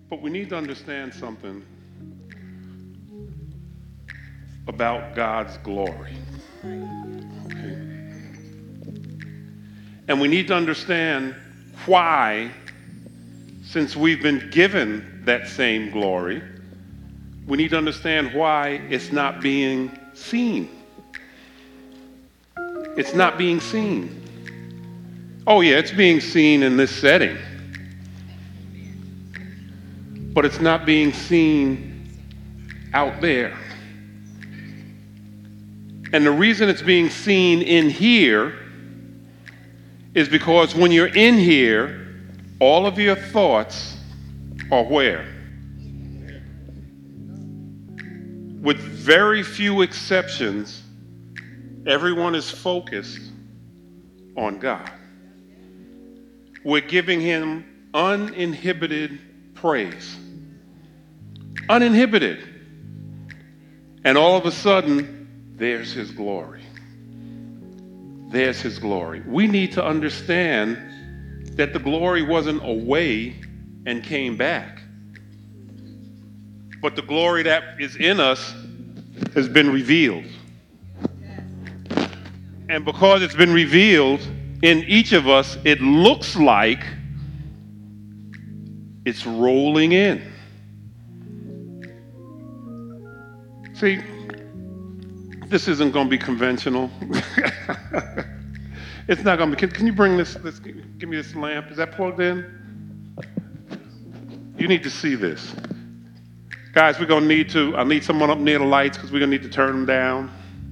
But we need to understand something about God's glory. Okay? And we need to understand why, since we've been given that same glory, we need to understand why it's not being seen. It's not being seen. Oh yeah, it's being seen in this setting. But it's not being seen out there. And the reason it's being seen in here is because when you're in here, all of your thoughts are where? With very few exceptions, everyone is focused on God. We're giving him uninhibited praise. Uninhibited. And all of a sudden, there's his glory. There's his glory. We need to understand that the glory wasn't away and came back. But the glory that is in us has been revealed. And because it's been revealed in each of us, it looks like it's rolling in. See, this isn't going to be conventional. It's not going to be. Can you bring this? Give me this lamp. Is that plugged in? You need to see this. Guys, we're going to need to, I need someone up near the lights because we're going to need to turn them down.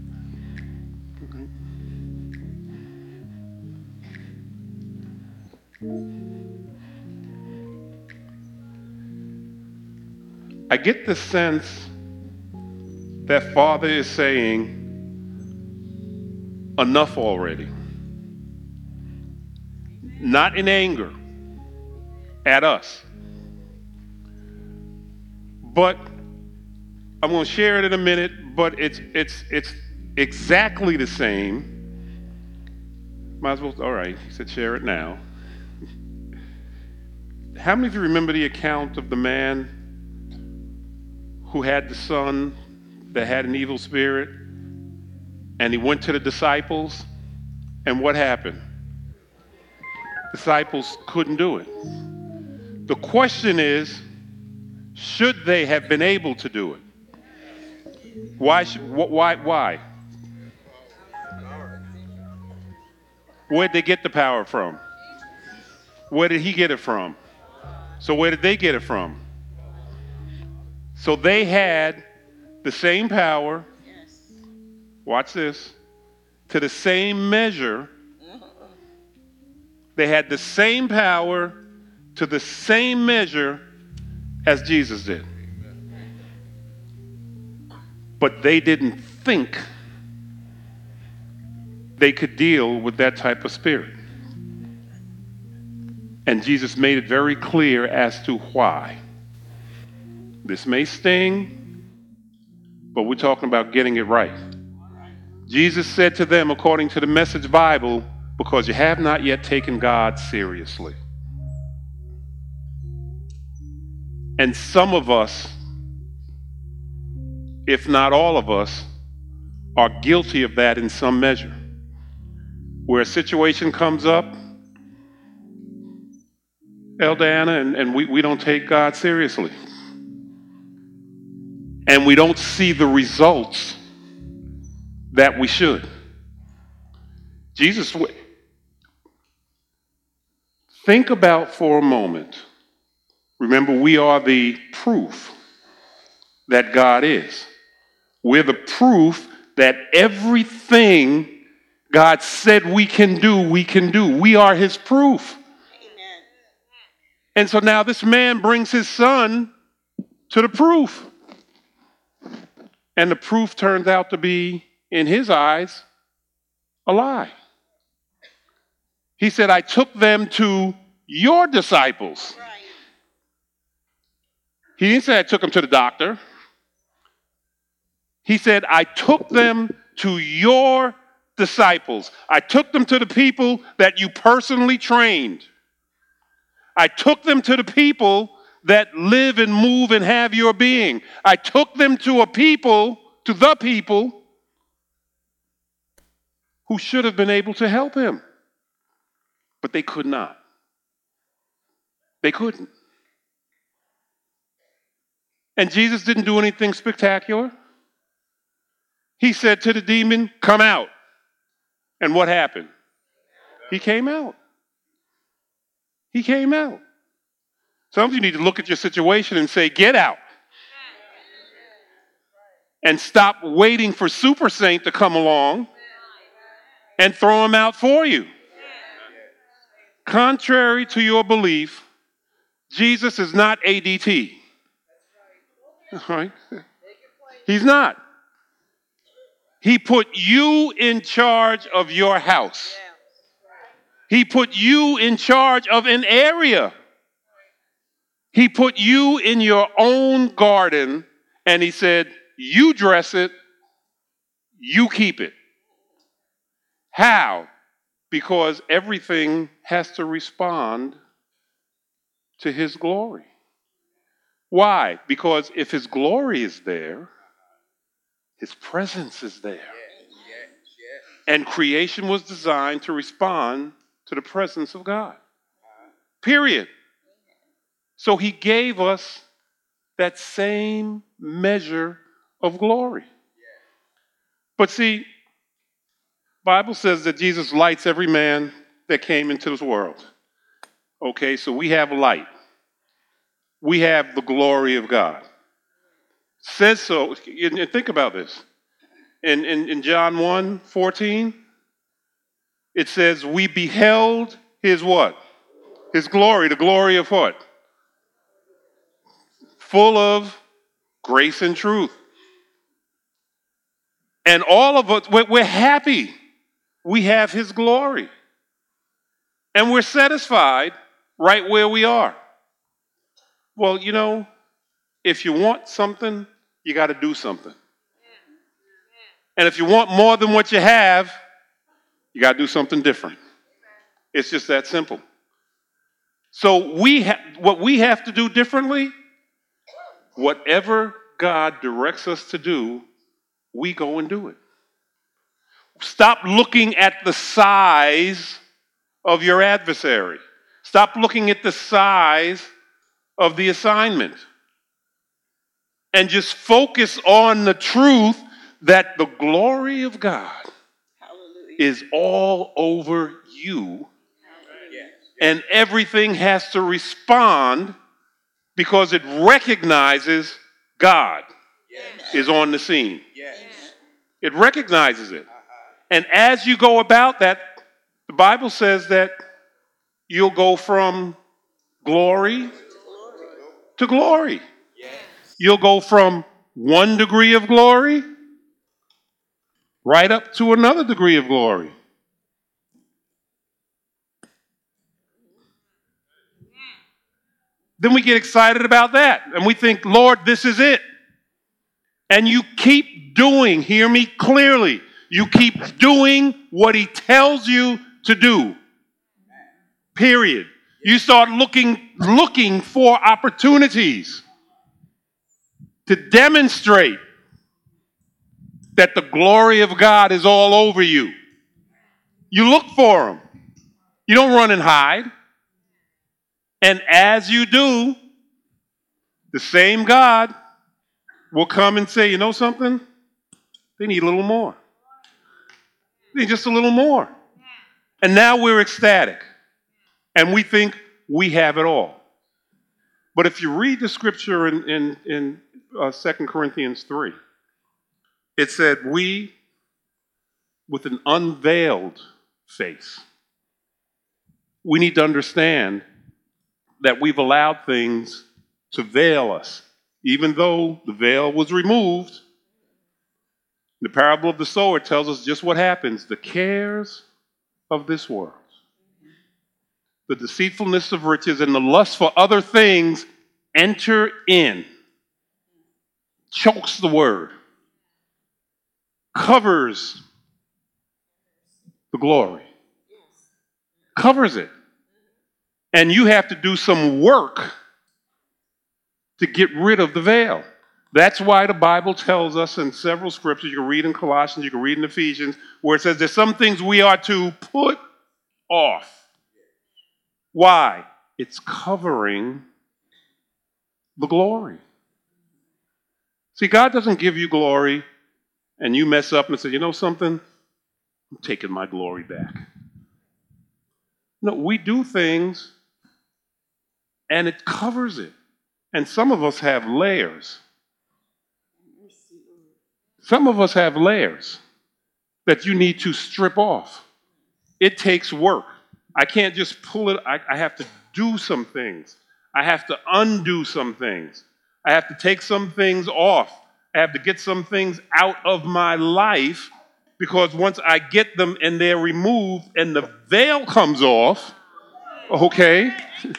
I get the sense that Father is saying, enough already. Not in anger at us. But I'm going to share it in a minute, but it's exactly the same. Might as well, all right, he said share it now. How many of you remember the account of the man who had the son that had an evil spirit, and he went to the disciples, and what happened? Disciples couldn't do it. The question is, should they have been able to do it? Why? Why? Where'd they get the power from? Where did he get it from? So where did they get it from? So they had the same power, watch this, to the same measure. They had the same power to the same measure as Jesus did. But they didn't think they could deal with that type of spirit. And Jesus made it very clear as to why. This may sting, but we're talking about getting it right. Jesus said to them, according to the Message Bible, because you have not yet taken God seriously. And some of us, if not all of us, are guilty of that in some measure. Where a situation comes up, Elder Anna, and we don't take God seriously. And we don't see the results that we should. Jesus, think about for a moment. Remember, we are the proof that God is. We're the proof that everything God said we can do, we can do. We are his proof. Amen. And so now this man brings his son to the proof. And the proof turns out to be, in his eyes, a lie. He said, I took them to your disciples. Right. He didn't say I took them to the doctor. He said, I took them to your disciples. I took them to the people that you personally trained. I took them to the people that live and move and have your being. I took them to the people who should have been able to help him, but they could not. They couldn't. And Jesus didn't do anything spectacular. He said to the demon, "Come out." And what happened? He came out. He came out. Some of you need to look at your situation and say, "Get out." And stop waiting for Super Saint to come along and throw him out for you. Contrary to your belief, Jesus is not ADT. All right? He's not. He put you in charge of your house. He put you in charge of an area. He put you in your own garden, and he said, "You dress it, you keep it." How? Because everything has to respond to his glory. Why? Because if his glory is there, his presence is there. And creation was designed to respond to the presence of God. Period. So he gave us that same measure of glory. But see, Bible says that Jesus lights every man that came into this world. Okay, so we have light. We have the glory of God. Says so, and think about this. In John 1:14, it says, we beheld his what? His glory. The glory of what? Full of grace and truth. And all of us, we're happy. We have his glory. And we're satisfied right where we are. Well, you know, if you want something, you got to do something. And if you want more than what you have, you got to do something different. It's just that simple. So what we have to do differently, whatever God directs us to do, we go and do it. Stop looking at the size of your adversary. Stop looking at the size of the assignment. And just focus on the truth that the glory of God is all over you. And everything has to respond because it recognizes God is on the scene. It recognizes it. And as you go about that, the Bible says that you'll go from glory to glory. You'll go from one degree of glory right up to another degree of glory. Then we get excited about that. And we think, Lord, this is it. And you keep doing, hear me clearly, you keep doing what he tells you to do. Period. You start looking for opportunities to demonstrate that the glory of God is all over you. You look for them. You don't run and hide. And as you do, the same God will come and say, you know something? They need a little more. They need just a little more. And now we're ecstatic. And we think we have it all. But if you read the scripture in 2 Corinthians 3, it said, we, with an unveiled face, we need to understand that we've allowed things to veil us. Even though the veil was removed, the parable of the sower tells us just what happens. The cares of this world, the deceitfulness of riches, and the lust for other things enter in, chokes the word, covers the glory, covers it. And you have to do some work to get rid of the veil. That's why the Bible tells us in several scriptures, you can read in Colossians, you can read in Ephesians, where it says there's some things we are to put off. Why? It's covering the glory. See, God doesn't give you glory and you mess up and say, you know something? I'm taking my glory back. No, we do things and it covers it. And some of us have layers. Some of us have layers that you need to strip off. It takes work. I can't just pull it. I have to do some things. I have to undo some things. I have to take some things off. I have to get some things out of my life, because once I get them and they're removed and the veil comes off, okay,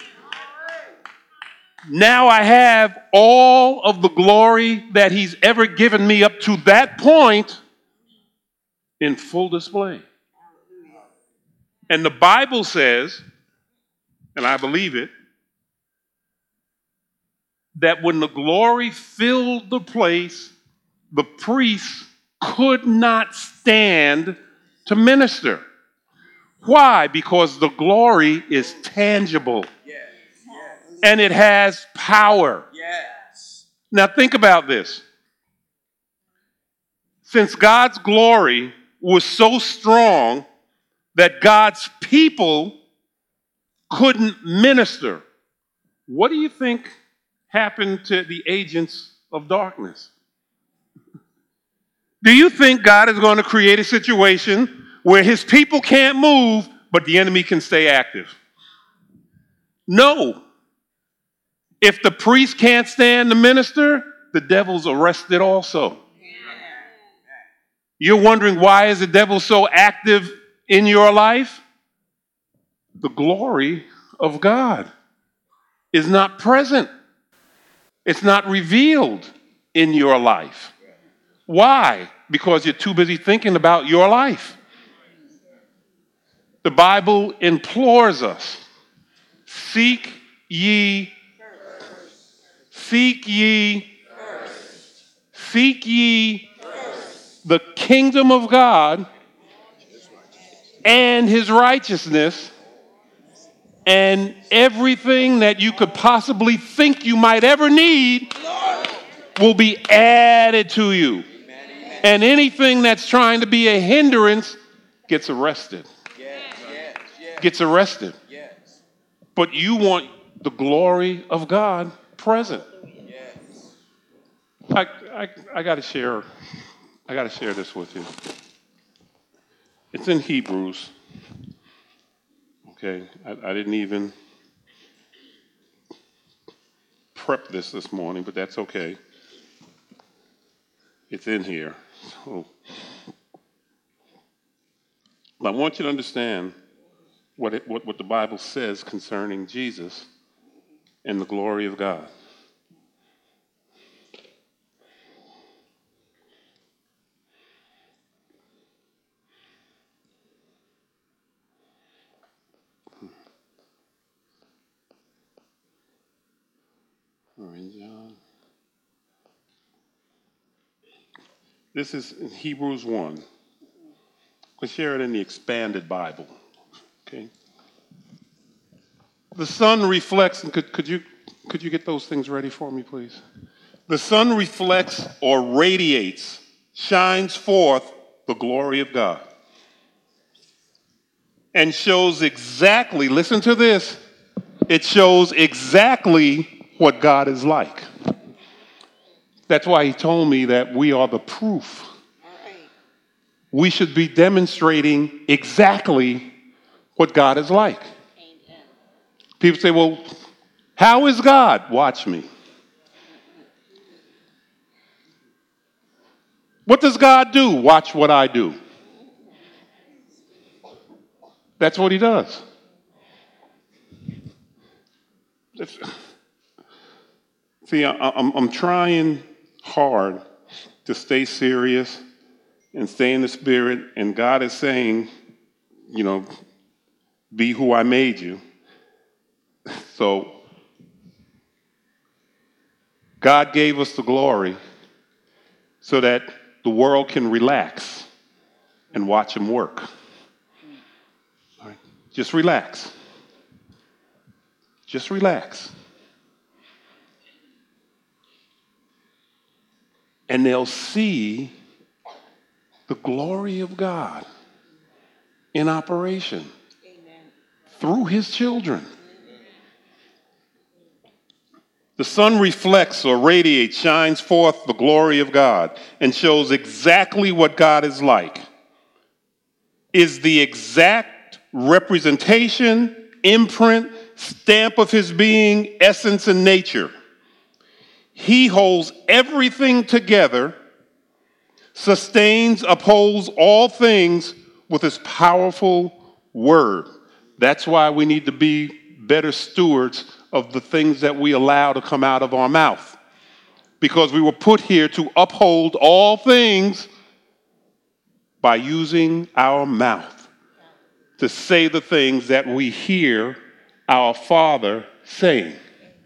now I have all of the glory that he's ever given me up to that point in full display. And the Bible says, and I believe it, that when the glory filled the place, the priests could not stand to minister. Why? Because the glory is tangible. And it has power. Yes. Now think about this. Since God's glory was so strong that God's people couldn't minister, what do you think happened to the agents of darkness? Do you think God is going to create a situation where his people can't move, but the enemy can stay active? No. If the priest can't stand the minister, the devil's arrested also. You're wondering, why is the devil so active in your life? The glory of God is not present. It's not revealed in your life. Why? Because you're too busy thinking about your life. The Bible implores us, seek ye the kingdom of God and his righteousness, and everything that you could possibly think you might ever need will be added to you. And anything that's trying to be a hindrance gets arrested. Gets arrested. But you want the glory of God present. I got to share this with you. It's in Hebrews. Okay, I didn't even prep this morning, but that's okay. It's in here. So, I want you to understand what the Bible says concerning Jesus and the glory of God. John. This is in Hebrews 1. We'll share it in the expanded Bible. Okay. The sun reflects, and could you get those things ready for me, please? The sun reflects or radiates, shines forth the glory of God, and shows exactly, listen to this, it shows exactly what God is like. That's why he told me that we are the proof. We should be demonstrating exactly what God is like. People say, well, how is God? Watch me. What does God do? Watch what I do. That's what he does. See, I'm trying hard to stay serious and stay in the spirit, and God is saying, be who I made you. So God gave us the glory so that the world can relax and watch him work. All right. Just relax. Just relax. And they'll see the glory of God in operation. Amen. Through his children. The sun reflects or radiates, shines forth the glory of God, and shows exactly what God is like. Is the exact representation, imprint, stamp of his being, essence, and nature. He holds everything together, sustains, upholds all things with his powerful word. That's why we need to be better stewards of the things that we allow to come out of our mouth. Because we were put here to uphold all things by using our mouth to say the things that we hear our Father saying.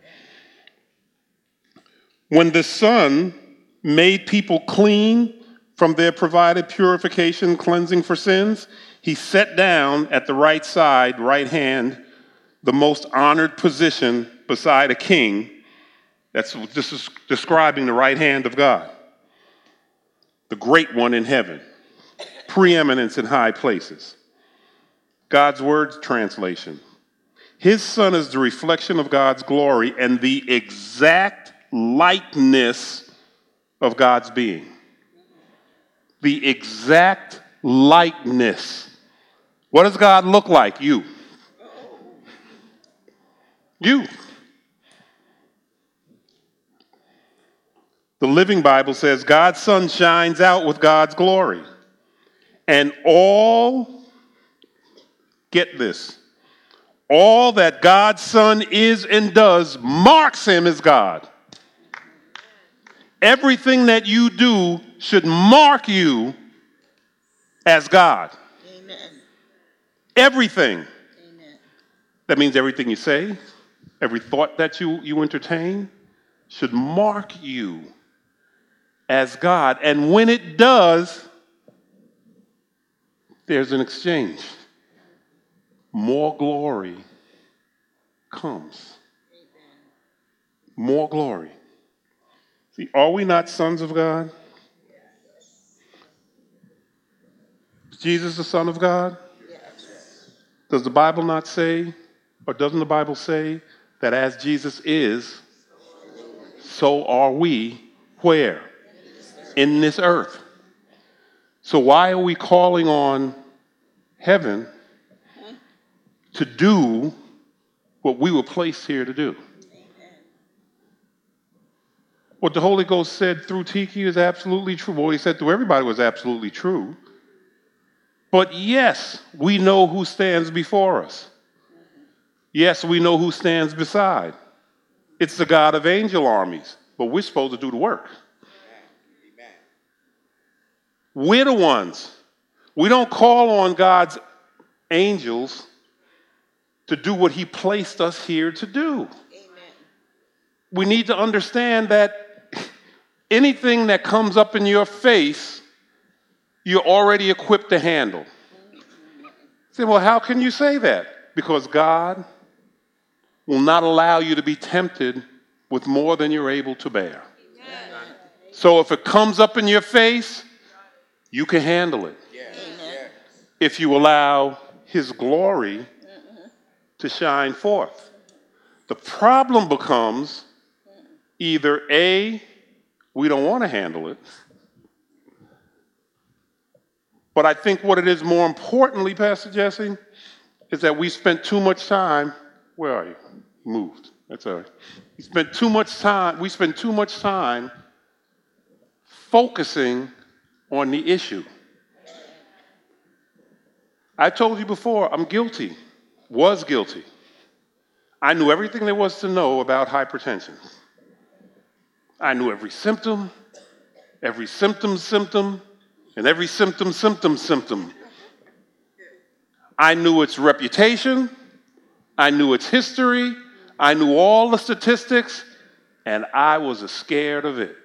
When the Son made people clean from their provided purification, cleansing for sins, he sat down at the right side, right hand, the most honored position beside a king. This is describing the right hand of God, the great one in heaven, preeminence in high places. God's word translation. His Son is the reflection of God's glory and the exact likeness of God's being. The exact likeness. What does God look like? You. You. The Living Bible says God's Son shines out with God's glory. And all, get this, all that God's Son is and does marks him as God. Everything that you do should mark you as God. Amen. Everything. Amen. That means everything you say, every thought that you entertain should mark you as God. And when it does, there's an exchange. More glory comes. More glory. See, are we not sons of God? Is Jesus the Son of God? Yes. Does the Bible not say, or doesn't the Bible say, that as Jesus is, so are we where? In this earth. So why are we calling on heaven to do what we were placed here to do? What the Holy Ghost said through Tiki is absolutely true. What he said through everybody was absolutely true. But yes, we know who stands before us. Yes, we know who stands beside. It's the God of angel armies, but we're supposed to do the work. Amen. We're the ones. We don't call on God's angels to do what he placed us here to do. Amen. We need to understand that anything that comes up in your face, you're already equipped to handle. Say, well, how can you say that? Because God will not allow you to be tempted with more than you're able to bear. Amen. So if it comes up in your face, you can handle it. Yes. If you allow his glory to shine forth. The problem becomes either A, we don't want to handle it. But I think what it is more importantly, Pastor Jesse, is that we spent too much time, where are you? Moved. That's all right. We spend too much time focusing on the issue. I told you before, I'm guilty, was guilty. I knew everything there was to know about hypertension. I knew every symptom, and every symptom. I knew its reputation. I knew its history. I knew all the statistics. And I was scared of it.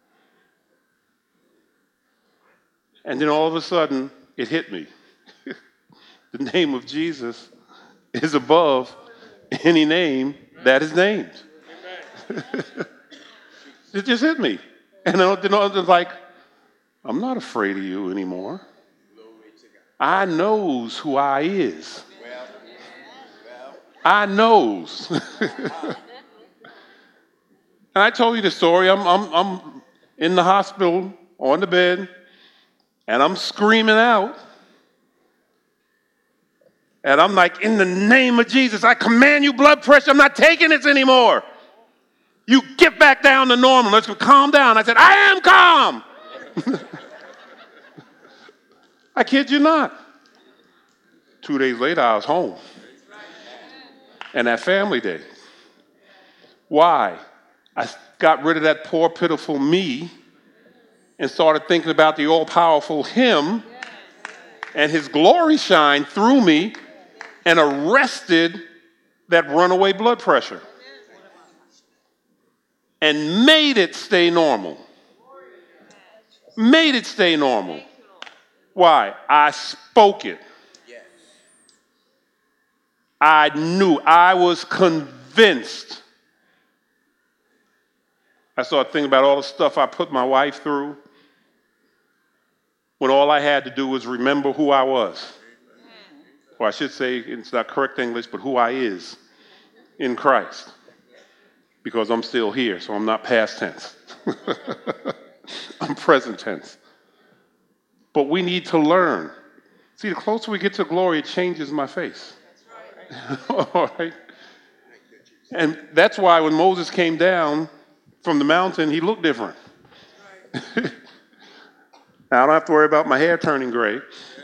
And then all of a sudden, it hit me. The name of Jesus is above any name that is named. It just hit me. And then I was like, I'm not afraid of you anymore. I knows who I is. I knows. And I told you the story. I'm in the hospital on the bed, and I'm screaming out. And I'm like, in the name of Jesus, I command you blood pressure. I'm not taking this anymore. You get back down to normal. Let's calm down. I said, I am calm. I kid you not. 2 days later, I was home. And that family day. Why? I got rid of that poor, pitiful me and started thinking about the all-powerful him and his glory shine through me and arrested that runaway blood pressure and made it stay normal. Made it stay normal. Why? I spoke it. I knew. I was convinced. I started thinking about all the stuff I put my wife through when all I had to do was remember who I was. Or I should say, it's not correct English, but who I is in Christ. Because I'm still here, so I'm not past tense. I'm present tense. But we need to learn. See, the closer we get to glory, it changes my face. All right? And that's why when Moses came down from the mountain, he looked different. Now, I don't have to worry about my hair turning gray.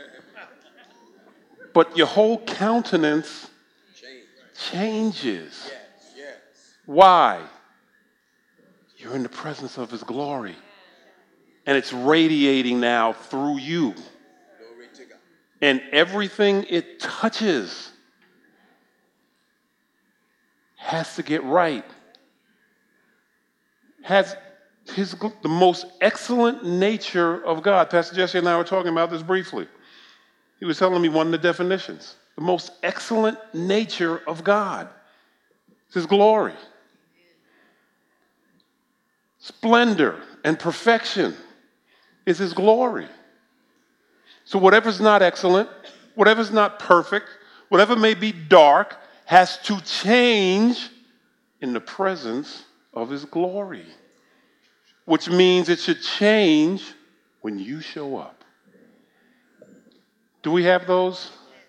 But your whole countenance changes. Why? You're in the presence of his glory. And it's radiating now through you. And everything it touches has to get right. Has the most excellent nature of God. Pastor Jesse and I were talking about this briefly. He was telling me one of the definitions. The most excellent nature of God. It's his glory. Splendor and perfection is his glory. So whatever's not excellent, whatever's not perfect, whatever may be dark, has to change in the presence of his glory. Which means it should change when you show up. Do we have those?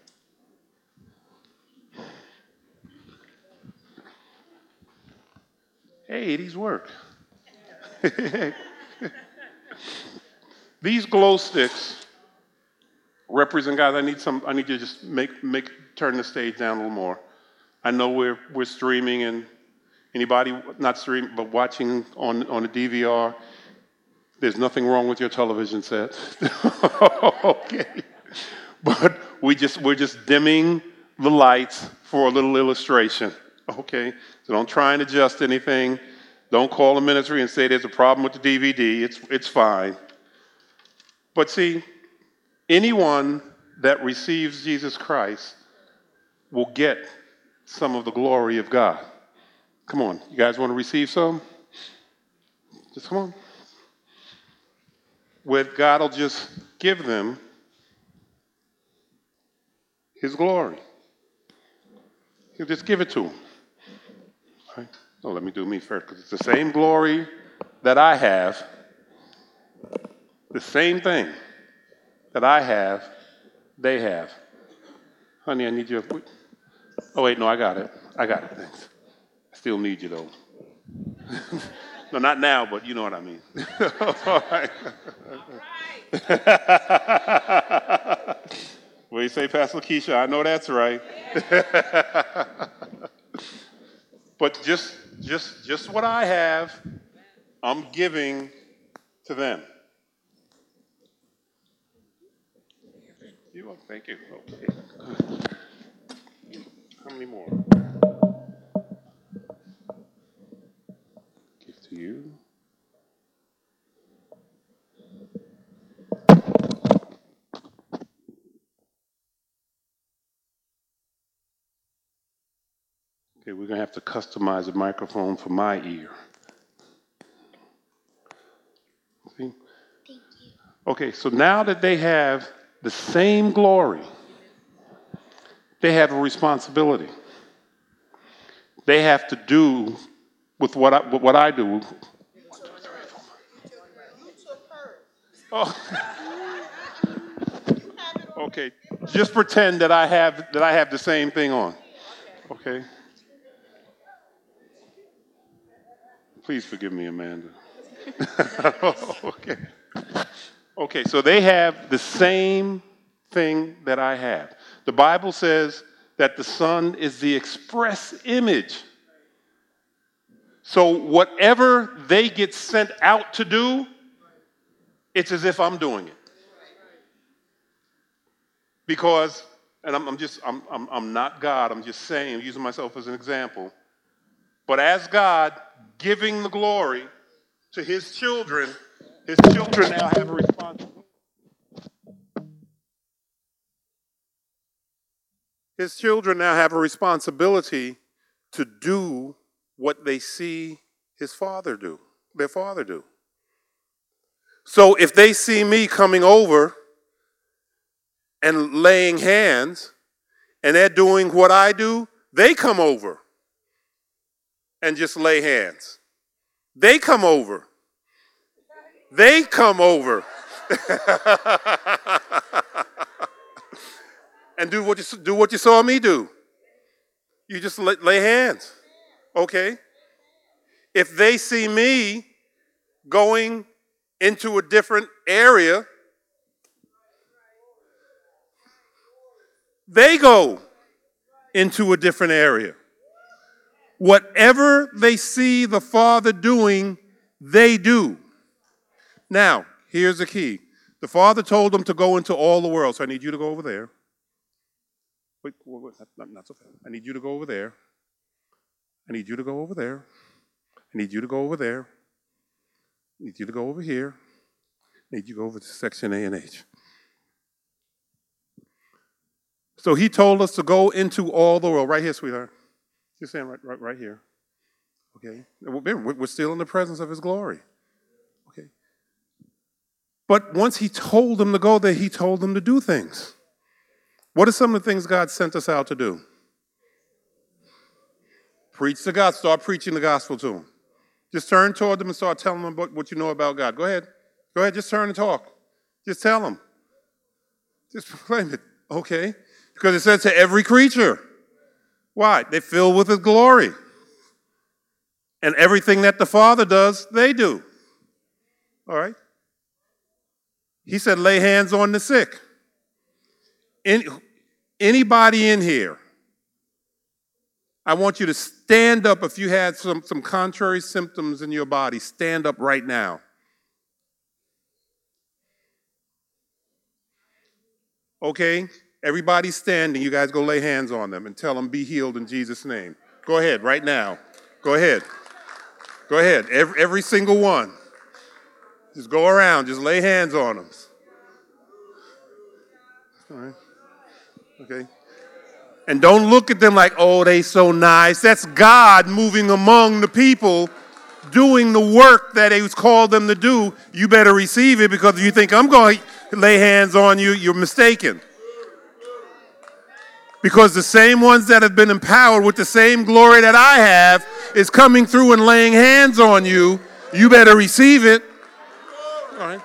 Hey, these work. These glow sticks represent, guys, I need you to just turn the stage down a little more. I know we're streaming, and anybody not streaming but watching on a DVR, there's nothing wrong with your television set. Okay. But we're just dimming the lights for a little illustration. Okay? So don't try and adjust anything. Don't call the ministry and say there's a problem with the DVD. It's fine. But see, anyone that receives Jesus Christ will get some of the glory of God. Come on, you guys want to receive some? Just come on. Where God will just give them his glory. He'll just give it to them. Right? Oh, let me do me first, because it's the same glory that I have. The same thing that I have, they have. Honey, I need you. Oh, wait, no, I got it. Thanks. I still need you, though. No, not now, but you know what I mean. All right. What do you say, Pastor Keisha? I know that's right. But just what I have, I'm giving to them. Thank you. Okay. How many more? you. Okay, we're going to have to customize a microphone for my ear. See? Okay, so now that they have the same glory, they have a responsibility. They have to do with what I do. 1, 2, 3, 4. Oh. Okay, just pretend that I have the same thing on. Okay. Please forgive me, Amanda. Okay. Okay, so they have the same thing that I have. The Bible says that the Son is the express image. So whatever they get sent out to do, it's as if I'm doing it. Because, and I'm not God, I'm just saying, I'm using myself as an example. But as God giving the glory to his children now have a responsibility. His children now have a responsibility to do what they see their father do. So if they see me coming over and laying hands, and they're doing what I do, they come over and just lay hands. They come over. And do what you saw me do. You just lay hands. Okay? If they see me going into a different area, they go into a different area. Whatever they see the Father doing, they do. Now, here's the key. The Father told them to go into all the world, so I need you to go over there. Wait, not so fast. I need you to go over there. I need you to go over there. I need you to go over there. I need you to go over here. I need you to go over to section A and H. So he told us to go into all the world. Right here, sweetheart. You're saying right here. Okay? We're still in the presence of his glory. Okay? But once he told them to go there, he told them to do things. What are some of the things God sent us out to do? Preach the gospel. Start preaching the gospel to them. Just turn toward them and start telling them what you know about God. Go ahead. Just turn and talk. Just tell them. Just proclaim it. Okay? Because it says to every creature. Why? They're filled with his glory. And everything that the Father does, they do. All right? He said, lay hands on the sick. Anybody in here, I want you to stand up if you had some contrary symptoms in your body. Stand up right now. Okay? Everybody's standing. You guys go lay hands on them and tell them, be healed in Jesus' name. Go ahead, right now. Go ahead. Every single one. Just go around. Just lay hands on them. All right. Okay. And don't look at them like, oh, they so nice. That's God moving among the people, doing the work that he's called them to do. You better receive it, because if you think I'm going to lay hands on you, you're mistaken. Because the same ones that have been empowered with the same glory that I have is coming through and laying hands on you. You better receive it. All right.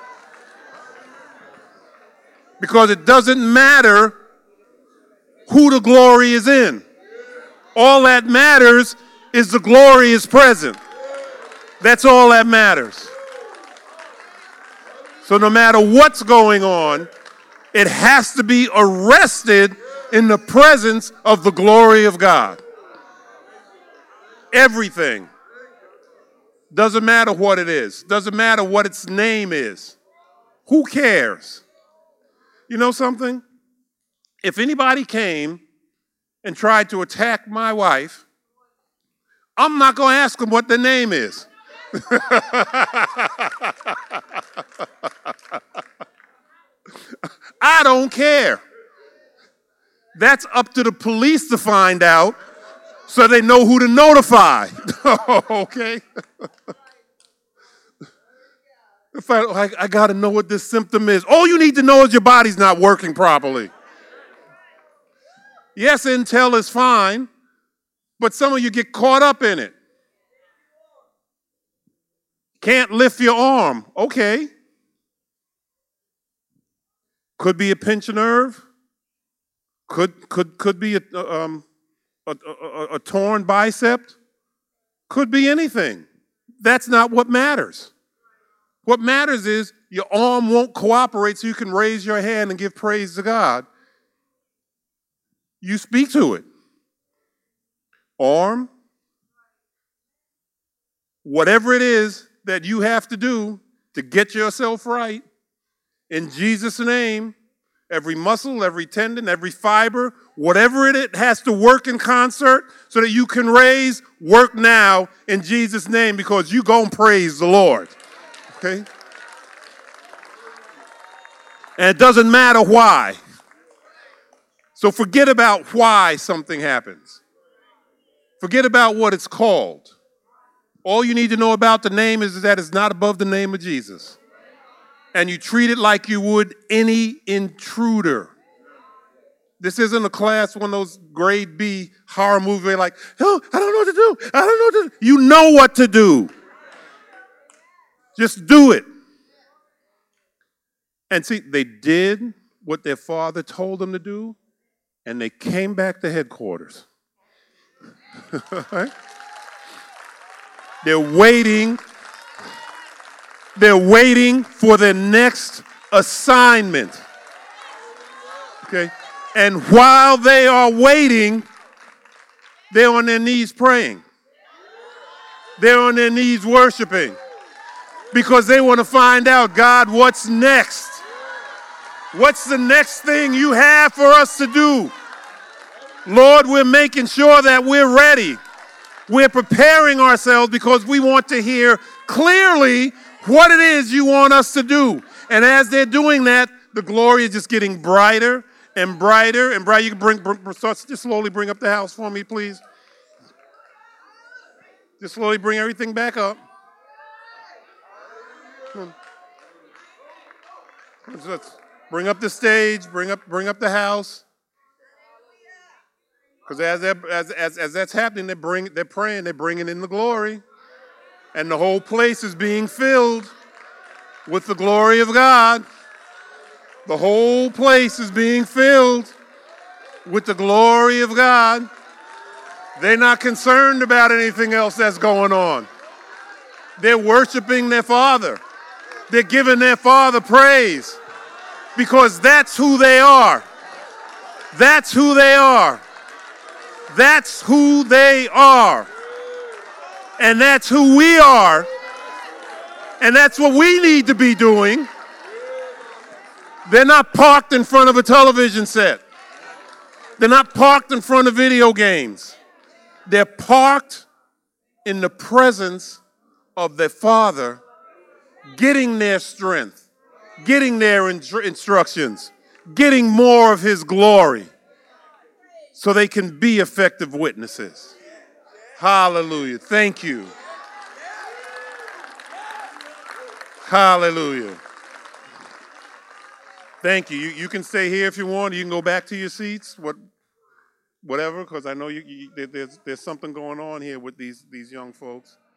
Because it doesn't matter who the glory is in. All that matters is the glory is present. That's all that matters. So no matter what's going on, it has to be arrested in the presence of the glory of God. Everything. Doesn't matter what it is. Doesn't matter what its name is. Who cares? You know something? If anybody came and tried to attack my wife, I'm not going to ask them what their name is. I don't care. That's up to the police to find out so they know who to notify. Okay? If I got to know what this symptom is. All you need to know is your body's not working properly. Yes, intel is fine, but some of you get caught up in it. Can't lift your arm. Okay. Could be a pinched nerve. Could be a torn bicep. Could be anything. That's not what matters. What matters is your arm won't cooperate so you can raise your hand and give praise to God. You speak to it. Arm, whatever it is that you have to do to get yourself right, in Jesus' name, every muscle, every tendon, every fiber, whatever it has to work in concert so that you can raise, work now in Jesus' name because you gonna praise the Lord. Okay? And it doesn't matter why. So forget about why something happens. Forget about what it's called. All you need to know about the name is that it's not above the name of Jesus. And you treat it like you would any intruder. This isn't a class, one of those grade B horror movies where you're like, oh, I don't know what to do. I don't know what to do. You know what to do. Just do it. And see, they did what their father told them to do, and they came back to headquarters. Right? They're waiting for their next assignment. Okay? And while they are waiting, they're on their knees praying. They're on their knees worshiping. Because they want to find out, God, what's next? What's the next thing you have for us to do? Lord, we're making sure that we're ready. We're preparing ourselves because we want to hear clearly what it is you want us to do. And as they're doing that, the glory is just getting brighter and brighter and brighter. You can just slowly bring up the house for me, please. Just slowly bring everything back up. Let's bring up the stage, bring up the house. Because as that's happening, they're praying, they're bringing in the glory. And the whole place is being filled with the glory of God. The whole place is being filled with the glory of God. They're not concerned about anything else that's going on. They're worshiping their Father. They're giving their Father praise. Because that's who they are. That's who they are. That's who they are. And that's who we are. And that's what we need to be doing. They're not parked in front of a television set. They're not parked in front of video games. They're parked in the presence of their Father, getting their strength, getting their instructions, getting more of His glory so they can be effective witnesses. Hallelujah. Thank you. Hallelujah. Thank you. You can stay here if you want. You can go back to your seats, whatever, because I know there's something going on here with these young folks.